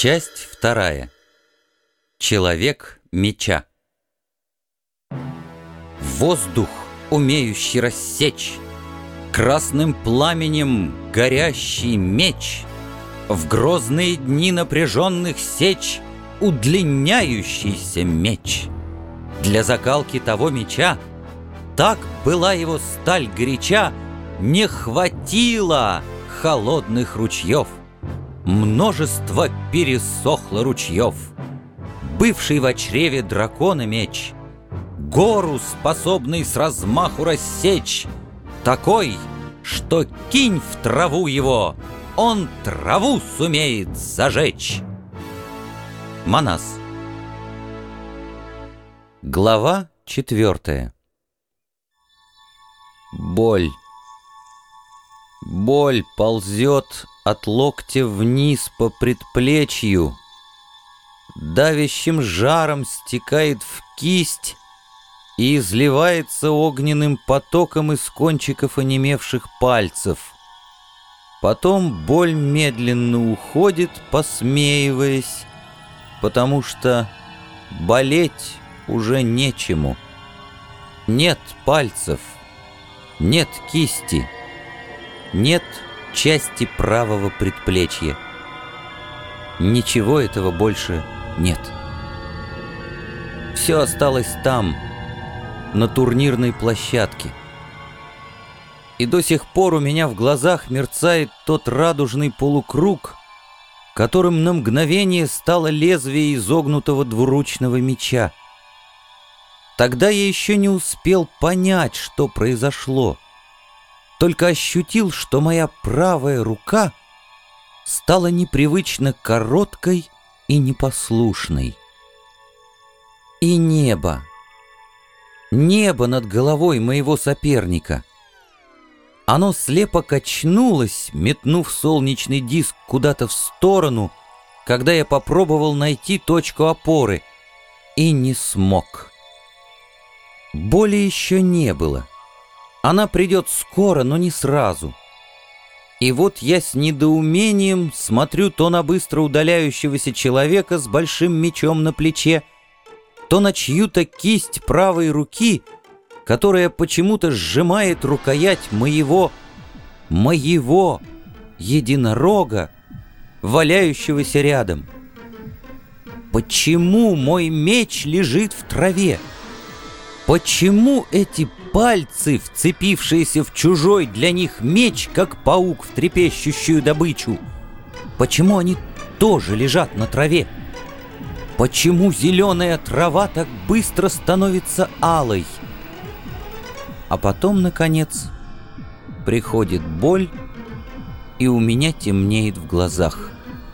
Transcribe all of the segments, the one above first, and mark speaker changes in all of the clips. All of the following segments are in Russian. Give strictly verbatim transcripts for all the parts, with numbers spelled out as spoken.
Speaker 1: Часть вторая. Человек меча. Воздух, умеющий рассечь, красным пламенем горящий меч, в грозные дни напряженных сеч удлиняющийся меч. Для закалки того меча так была его сталь горяча, не хватило холодных ручьев. Множество пересохло ручьев. Бывший в чреве дракона меч, гору, способный с размаху рассечь, такой, что кинь в траву его, он траву сумеет зажечь. Манас. Глава четвертая. Боль. Боль ползет от локтя вниз по предплечью, давящим жаром стекает в кисть и изливается огненным потоком из кончиков онемевших пальцев. Потом боль медленно уходит, посмеиваясь, потому что болеть уже нечему. Нет пальцев, нет кисти, нет части правого предплечья. Ничего этого больше нет. Все осталось там, на турнирной площадке. И до сих пор у меня в глазах мерцает тот радужный полукруг, которым на мгновение стало лезвие изогнутого двуручного меча. Тогда я еще не успел понять, что произошло. Только ощутил, что моя правая рука стала непривычно короткой и непослушной. И небо, небо над головой моего соперника. Оно слепо качнулось, метнув солнечный диск куда-то в сторону, когда я попробовал найти точку опоры, и не смог. Боли еще не было. Она придет скоро, но не сразу. И вот я с недоумением смотрю то на быстро удаляющегося человека с большим мечом на плече, то на чью-то кисть правой руки, которая почему-то сжимает рукоять моего, моего единорога, валяющегося рядом. Почему мой меч лежит в траве? Почему эти пальцы, вцепившиеся в чужой для них меч, как паук в трепещущую добычу, почему они тоже лежат на траве? Почему зеленая трава так быстро становится алой? А потом, наконец, приходит боль, и у меня темнеет в глазах.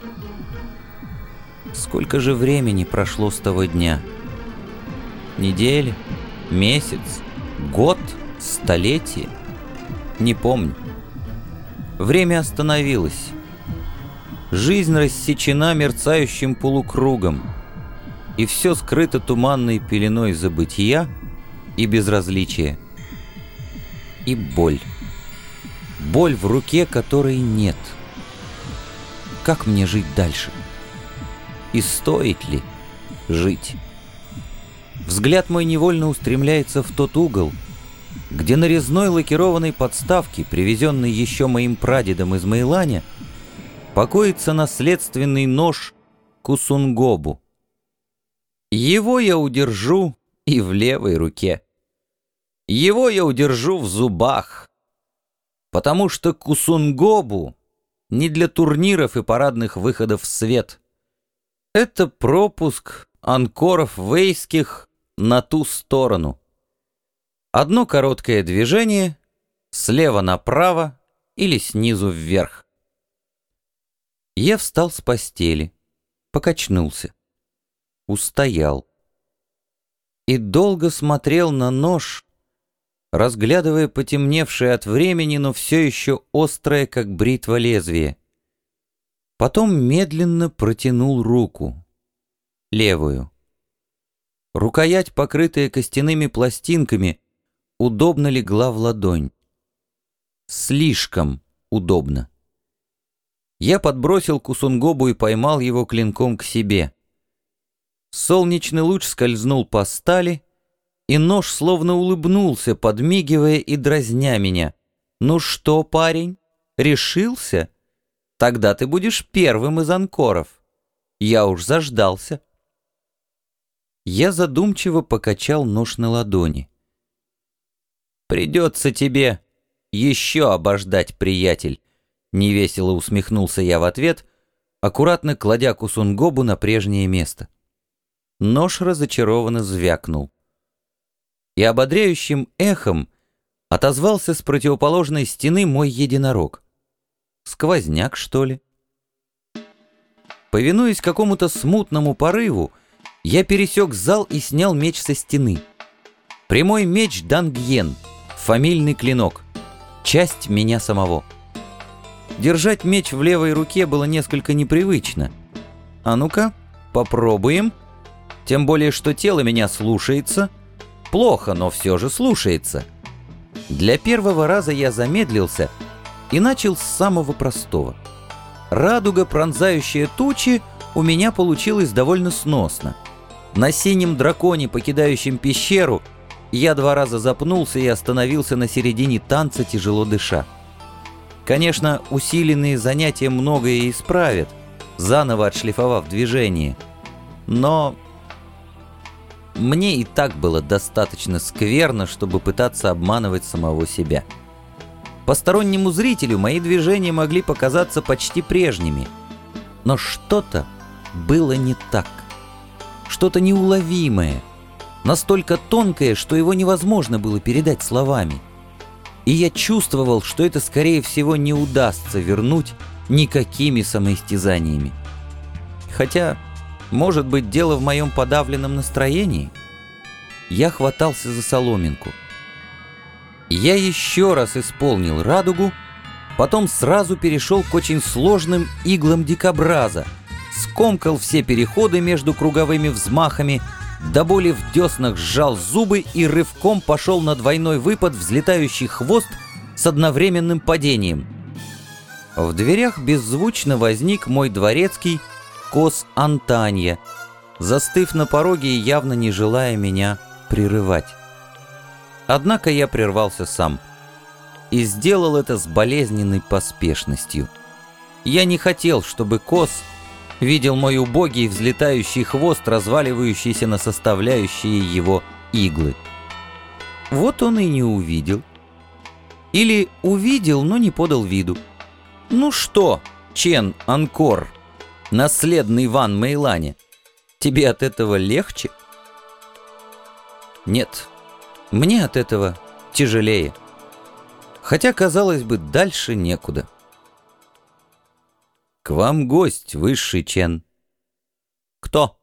Speaker 1: Сколько же времени прошло с того дня? Недели? Месяц? Год? Столетие? Не помню. Время остановилось. Жизнь рассечена мерцающим полукругом, и все скрыто туманной пеленой забытия и безразличия. И боль. Боль в руке, которой нет. Как мне жить дальше? И стоит ли жить? Взгляд мой невольно устремляется в тот угол, где на резной лакированной подставке, привезенной еще моим прадедом из Мэйланя, покоится наследственный нож Кусунгобу. Его я удержу и в левой руке. Его я удержу в зубах, потому что Кусунгобу не для турниров и парадных выходов в свет. Это пропуск анкоров вейских на ту сторону. Одно короткое движение слева направо или снизу вверх. Я встал с постели, покачнулся, устоял и долго смотрел на нож, разглядывая потемневшее от времени, но все еще острое, как бритва, лезвие. Потом медленно протянул руку, левую. Рукоять, покрытая костяными пластинками, удобно легла в ладонь. Слишком удобно. Я подбросил Кусунгобу и поймал его клинком к себе. Солнечный луч скользнул по стали, и нож словно улыбнулся, подмигивая и дразня меня. «Ну что, парень, решился? Тогда ты будешь первым из анкоров. Я уж заждался». Я задумчиво покачал нож на ладони. «Придется тебе еще обождать, приятель», — невесело усмехнулся я в ответ, аккуратно кладя Кусунгобу на прежнее место. Нож разочарованно звякнул. И ободряющим эхом отозвался с противоположной стены мой единорог. Сквозняк, что ли? Повинуясь какому-то смутному порыву, я пересек зал и снял меч со стены. Прямой меч Дангьен, фамильный клинок, часть меня самого. Держать меч в левой руке было несколько непривычно. А ну-ка, попробуем. Тем более, что тело меня слушается. Плохо, но все же слушается. Для первого раза я замедлился и начал с самого простого. Радуга, пронзающая тучи, у меня получилась довольно сносно. На синем драконе, покидающем пещеру, я два раза запнулся и остановился на середине танца, тяжело дыша. Конечно, усиленные занятия многое исправят, заново отшлифовав движение. Но мне и так было достаточно скверно, чтобы пытаться обманывать самого себя. Постороннему зрителю мои движения могли показаться почти прежними. Но что-то было не так. Что-то неуловимое, настолько тонкое, что его невозможно было передать словами. И я чувствовал, что это, скорее всего, не удастся вернуть никакими самоистязаниями. Хотя, может быть, дело в моем подавленном настроении? Я хватался за соломинку. Я еще раз исполнил радугу, потом сразу перешел к очень сложным иглам дикобраза, скомкал все переходы между круговыми взмахами, до боли в деснах сжал зубы и рывком пошел на двойной выпад, взлетающий хвост с одновременным падением. В дверях беззвучно возник мой дворецкий Кос Антанья, застыв на пороге и явно не желая меня прерывать. Однако я прервался сам и сделал это с болезненной поспешностью. Я не хотел, чтобы Кос видел мой убогий взлетающий хвост, разваливающийся на составляющие его иглы. Вот он и не увидел. Или увидел, но не подал виду. «Ну что, Чен Анкор, наследный Ван Мэйлане, тебе от этого легче?» Нет, мне от этого тяжелее. Хотя, казалось бы, дальше некуда. «К вам гость, высший Чен». «Кто?»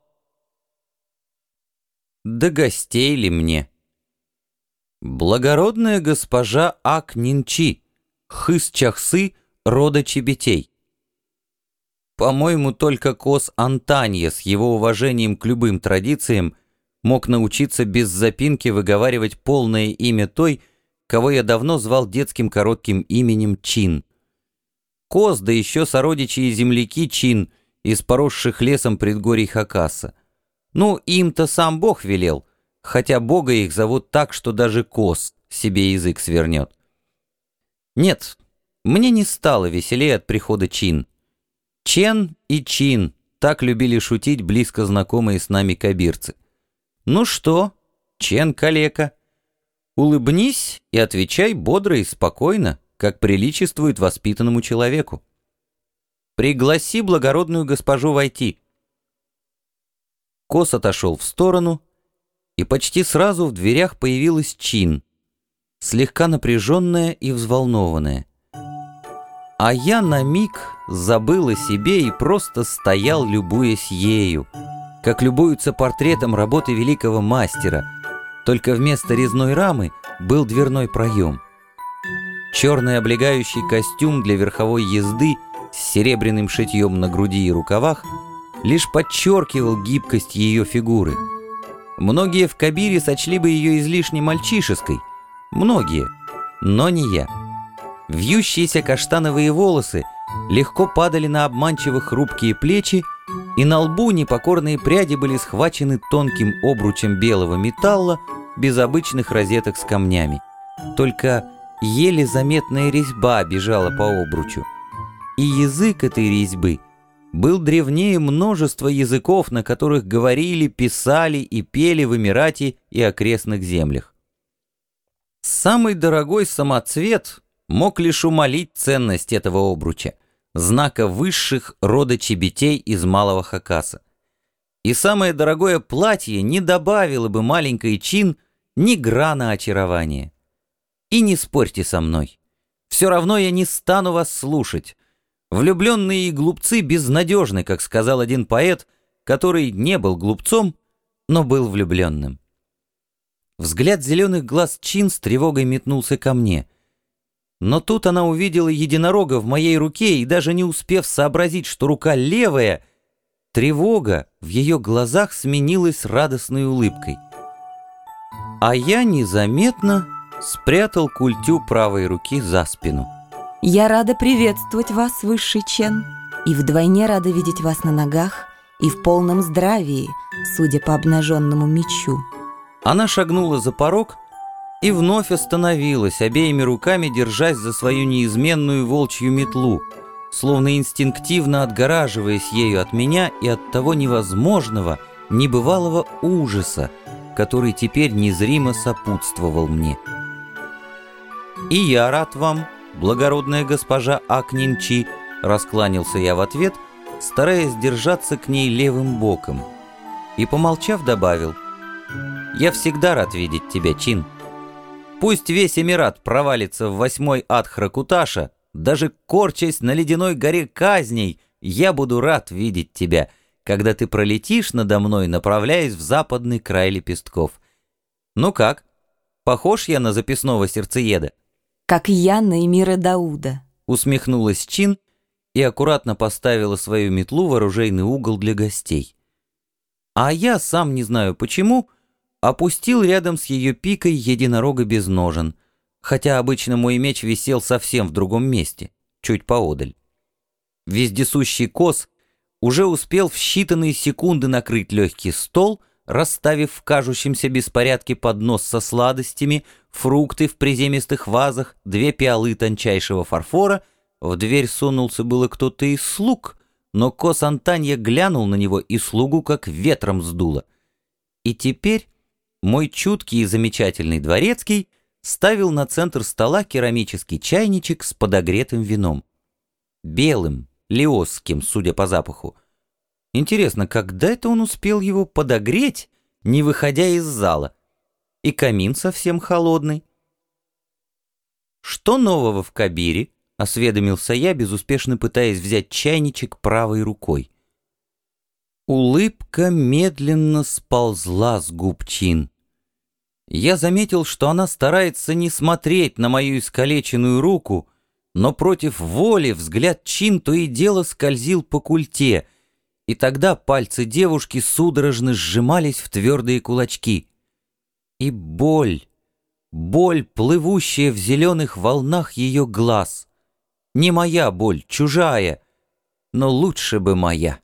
Speaker 1: «Да гостей ли мне?» «Благородная госпожа Ак Нинчи, Хыс-Чахсы, рода Чебетей». По-моему, только Кос Антанья с его уважением к любым традициям мог научиться без запинки выговаривать полное имя той, кого я давно звал детским коротким именем Чин. Кос, да еще сородичи и земляки Чин из поросших лесом предгорий Хакаса. Ну, им-то сам Бог велел, хотя Бога их зовут так, что даже Кос себе язык свернет. Нет, мне не стало веселее от прихода Чин. Чен и Чин, так любили шутить близко знакомые с нами кабирцы. Ну что, Чен калека, улыбнись и отвечай бодро и спокойно, как приличествует воспитанному человеку. Пригласи благородную госпожу войти. Кос отошел в сторону, и почти сразу в дверях появилась Чин, слегка напряженная и взволнованная. А я на миг забыл о себе и просто стоял, любуясь ею, как любуются портретом работы великого мастера, только вместо резной рамы был дверной проем. Черный облегающий костюм для верховой езды с серебряным шитьем на груди и рукавах лишь подчеркивал гибкость ее фигуры. Многие в Кабире сочли бы ее излишне мальчишеской, многие, но не я. Вьющиеся каштановые волосы легко падали на обманчиво хрупкие плечи, и на лбу непокорные пряди были схвачены тонким обручем белого металла без обычных розеток с камнями. Только еле заметная резьба бежала по обручу. И язык этой резьбы был древнее множества языков, на которых говорили, писали и пели в Эмирате и окрестных землях. Самый дорогой самоцвет мог лишь умалить ценность этого обруча, знака высших рода чебетей из Малого Хакаса. И самое дорогое платье не добавило бы маленькой Чин ни грана очарования. И не спорьте со мной. Все равно я не стану вас слушать. Влюбленные и глупцы безнадежны, как сказал один поэт, который не был глупцом, но был влюбленным. Взгляд зеленых глаз Чин с тревогой метнулся ко мне. Но тут она увидела единорога в моей руке, и даже не успев сообразить, что рука левая, тревога в ее глазах сменилась радостной улыбкой. А я незаметно спрятал культю правой руки за спину.
Speaker 2: Я рада приветствовать вас, высший Чен, и вдвойне рада видеть вас на ногах и в полном здравии, судя по обнаженному мечу.
Speaker 1: Она шагнула за порог и вновь остановилась, обеими руками держась за свою неизменную волчью метлу, словно инстинктивно отгораживаясь ею от меня и от того невозможного, небывалого ужаса, который теперь незримо сопутствовал мне. «И я рад вам, благородная госпожа Акнинчи», — раскланялся я в ответ, стараясь держаться к ней левым боком, и, помолчав, добавил: «Я всегда рад видеть тебя, Чин. Пусть весь Эмират провалится в восьмой ад Хракуташа, даже корчась на ледяной горе казней, я буду рад видеть тебя, когда ты пролетишь надо мной, направляясь в западный край лепестков. Ну как, похож я на записного сердцееда?»
Speaker 2: «Как я на эмира Дауда»,
Speaker 1: — усмехнулась Чин и аккуратно поставила свою метлу в оружейный угол для гостей. А я, сам не знаю почему, опустил рядом с ее пикой единорога без ножен, хотя обычно мой меч висел совсем в другом месте, чуть поодаль. Вездесущий Кос уже успел в считанные секунды накрыть легкий стол, расставив в кажущемся беспорядке поднос со сладостями, фрукты в приземистых вазах, две пиалы тончайшего фарфора. В дверь сунулся было кто-то из слуг, но Кос Антанья глянул на него, и слугу как ветром сдуло. И теперь мой чуткий и замечательный дворецкий ставил на центр стола керамический чайничек с подогретым вином. Белым, леосским, судя по запаху. Интересно, когда это он успел его подогреть, не выходя из зала? И камин совсем холодный. «Что нового в Кабире?» — осведомился я, безуспешно пытаясь взять чайничек правой рукой. Улыбка медленно сползла с губ Чин. Я заметил, что она старается не смотреть на мою искалеченную руку, но против воли взгляд Чин то и дело скользил по культе, и тогда пальцы девушки судорожно сжимались в твердые кулачки. И боль, боль, плывущая в зеленых волнах ее глаз. Не моя боль, чужая, но лучше бы моя.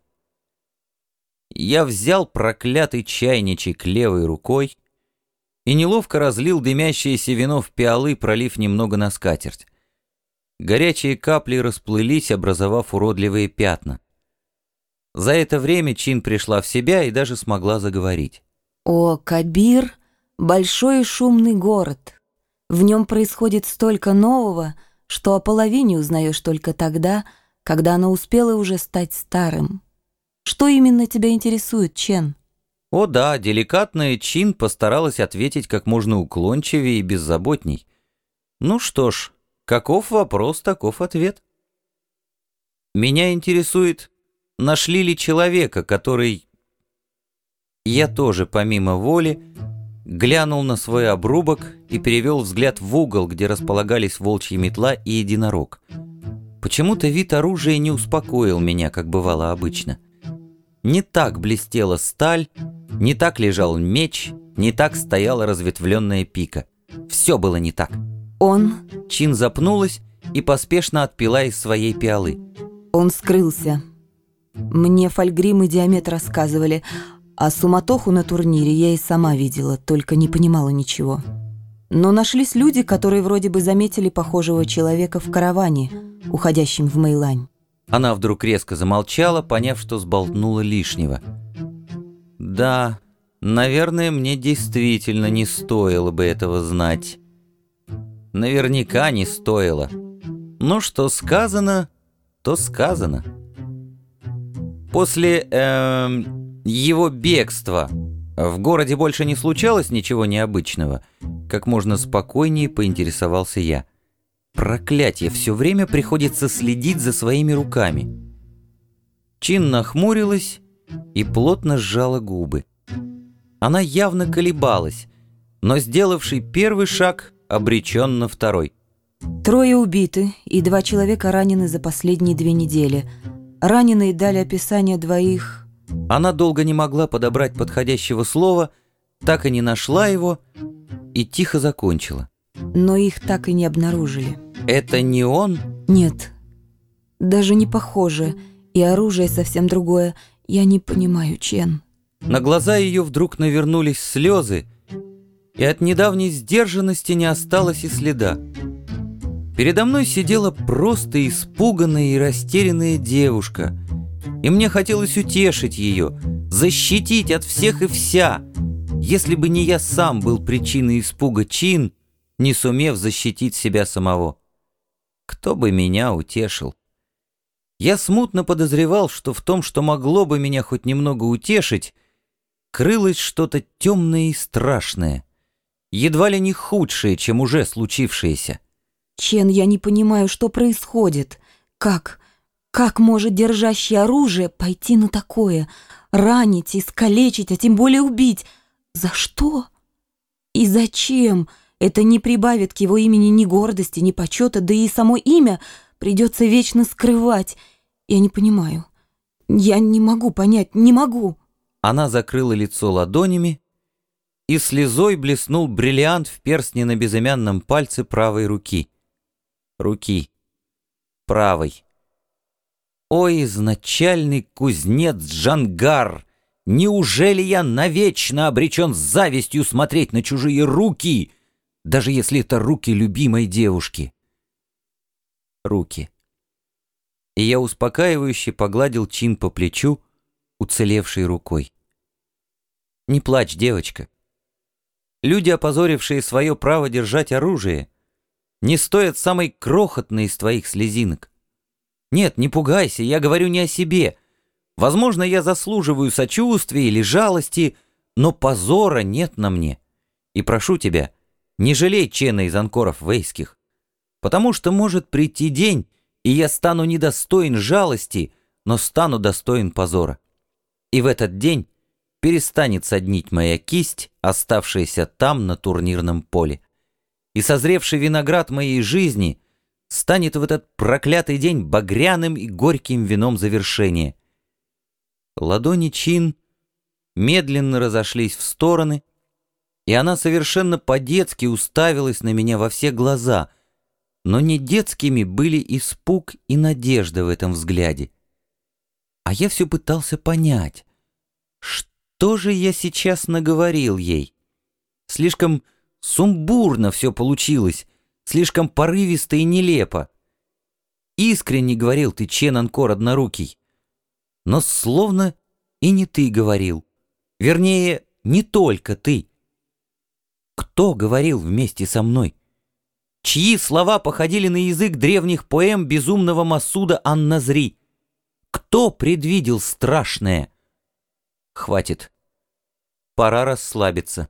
Speaker 1: Я взял проклятый чайничек левой рукой и неловко разлил дымящееся вино в пиалы, пролив немного на скатерть. Горячие капли расплылись, образовав уродливые пятна. За это время Чин пришла в себя и даже смогла заговорить.
Speaker 2: «О, Кабир — большой и шумный город. В нем происходит столько нового, что о половине узнаешь только тогда, когда оно успело уже стать старым. Что именно тебя интересует, Чен?»
Speaker 1: О да, деликатная Чин постаралась ответить как можно уклончивее и беззаботней. Ну что ж, каков вопрос, таков ответ. Меня интересует, нашли ли человека, который... Я тоже, помимо воли, глянул на свой обрубок и перевел взгляд в угол, где располагались волчья метла и единорог. Почему-то вид оружия не успокоил меня, как бывало обычно. Не так блестела сталь, не так лежал меч, не так стояла разветвленная пика. Все было не так.
Speaker 2: «Он...»
Speaker 1: Чин запнулась и поспешно отпила из своей пиалы.
Speaker 2: Он скрылся. Мне Фальгрим и Диамет рассказывали, а суматоху на турнире я и сама видела, только не понимала ничего. Но нашлись люди, которые вроде бы заметили похожего человека в караване, уходящем в Мэйлань.
Speaker 1: Она вдруг резко замолчала, поняв, что сболтнула лишнего. Да, наверное, мне действительно не стоило бы этого знать. Наверняка не стоило. Но что сказано, то сказано. После э, его бегства в городе больше не случалось ничего необычного. Как можно спокойнее поинтересовался я. Проклятье, все время приходится следить за своими руками. Чин нахмурилась и плотно сжала губы. Она явно колебалась, но сделавший первый шаг обречен на второй.
Speaker 2: Трое убиты и два человека ранены за последние две недели. Раненые дали описание двоих...
Speaker 1: Она долго не могла подобрать подходящего слова, так и не нашла его и тихо закончила.
Speaker 2: Но их так и не обнаружили.
Speaker 1: Это не он?
Speaker 2: Нет, даже не похоже. И оружие совсем другое. Я не понимаю, Чен.
Speaker 1: На глаза ее вдруг навернулись слезы, и от недавней сдержанности не осталось и следа. Передо мной сидела просто испуганная и растерянная девушка, и мне хотелось утешить ее, защитить от всех и вся, если бы не я сам был причиной испуга Чин, не сумев защитить себя самого. Кто бы меня утешил? Я смутно подозревал, что в том, что могло бы меня хоть немного утешить, крылось что-то темное и страшное, едва ли не худшее, чем уже случившееся.
Speaker 2: Чен, я не понимаю, что происходит. Как? Как может держащий оружие пойти на такое? Ранить, искалечить, а тем более убить? За что? И зачем? Это не прибавит к его имени ни гордости, ни почета, да и само имя придется вечно скрывать. Я не понимаю. Я не могу понять, не могу.
Speaker 1: Она закрыла лицо ладонями, и слезой блеснул бриллиант в перстне на безымянном пальце правой руки. Руки. Правой. Ой, изначальный кузнец Джангар! Неужели я навечно обречен с завистью смотреть на чужие руки, даже если это руки любимой девушки? Руки. И я успокаивающе погладил Чин по плечу, уцелевшей рукой. Не плачь, девочка. Люди, опозорившие свое право держать оружие, не стоят самой крохотной из твоих слезинок. Нет, не пугайся, я говорю не о себе. Возможно, я заслуживаю сочувствия или жалости, но позора нет на мне. И прошу тебя, не жалей Чена из анкоров вейских, потому что может прийти день, и я стану недостоин жалости, но стану достоин позора. И в этот день перестанет соднить моя кисть, оставшаяся там, на турнирном поле. И созревший виноград моей жизни станет в этот проклятый день багряным и горьким вином завершения. Ладони Чин медленно разошлись в стороны, и она совершенно по-детски уставилась на меня во все глаза, но не детскими были испуг и надежда в этом взгляде. А я все пытался понять, что же я сейчас наговорил ей. Слишком сумбурно все получилось, слишком порывисто и нелепо. Искренне говорил ты, Чен Анкор однорукий, но словно и не ты говорил. Вернее, не только ты. Кто говорил вместе со мной? Чьи слова походили на язык древних поэм безумного Масуда Ан-Назри? Кто предвидел страшное? Хватит. Пора расслабиться.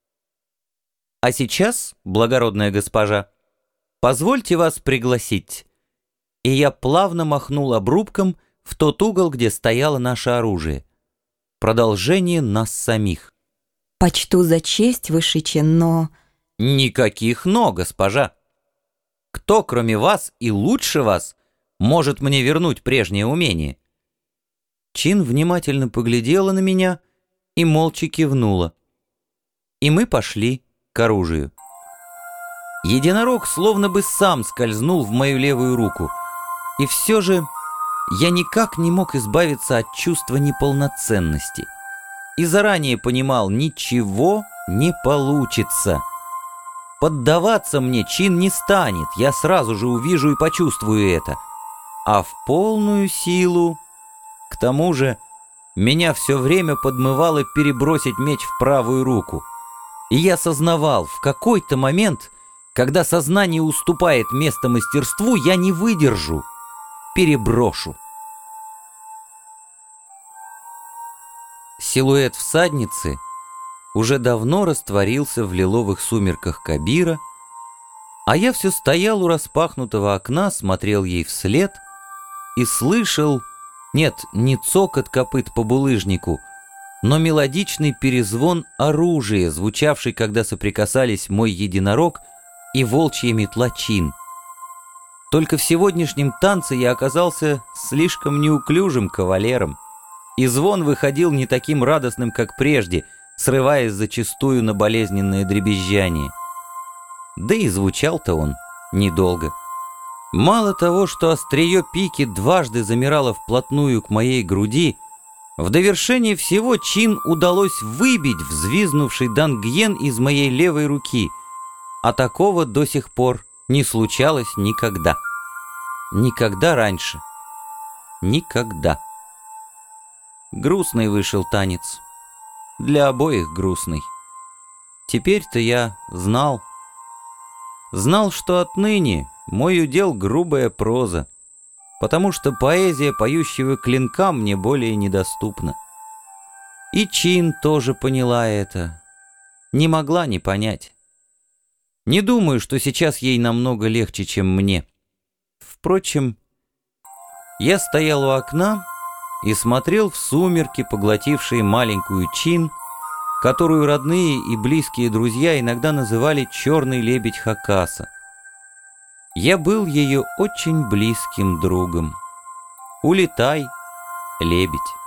Speaker 1: А сейчас, благородная госпожа, позвольте вас пригласить. И я плавно махнул обрубком в тот угол, где стояло наше оружие. Продолжение нас самих.
Speaker 2: Почту за честь, высший Чен, но...
Speaker 1: Никаких «но», госпожа. Кто, кроме вас и лучше вас, может мне вернуть прежнее умение? Чин внимательно поглядела на меня и молча кивнула. И мы пошли к оружию. Единорог словно бы сам скользнул в мою левую руку. И все же я никак не мог избавиться от чувства неполноценности. И заранее понимал, ничего не получится. Поддаваться мне чин не станет, я сразу же увижу и почувствую это. А в полную силу... К тому же меня все время подмывало перебросить меч в правую руку. И я сознавал, в какой-то момент, когда сознание уступает место мастерству, я не выдержу, переброшу. Силуэт всадницы уже давно растворился в лиловых сумерках Кабира, а я все стоял у распахнутого окна, смотрел ей вслед и слышал, нет, не цокот копыт по булыжнику, но мелодичный перезвон оружия, звучавший, когда соприкасались мой единорог и волчья метла Чин. Только в сегодняшнем танце я оказался слишком неуклюжим кавалером, и звон выходил не таким радостным, как прежде, срываясь зачастую на болезненное дребезжание. Да и звучал-то он недолго. Мало того, что острие пики дважды замирало вплотную к моей груди, в довершение всего Чин удалось выбить взвизнувший дангьен из моей левой руки, а такого до сих пор не случалось никогда. Никогда раньше. Никогда. Грустный вышел танец. Для обоих грустный. Теперь-то я знал. Знал, что отныне мой удел грубая проза, потому что поэзия поющего клинка мне более недоступна. И Чин тоже поняла это. Не могла не понять. Не думаю, что сейчас ей намного легче, чем мне. Впрочем, я стоял у окна и смотрел в сумерки, поглотившие маленькую Чин, которую родные и близкие друзья иногда называли «черный лебедь Хакаса». Я был ее очень близким другом. Улетай, лебедь.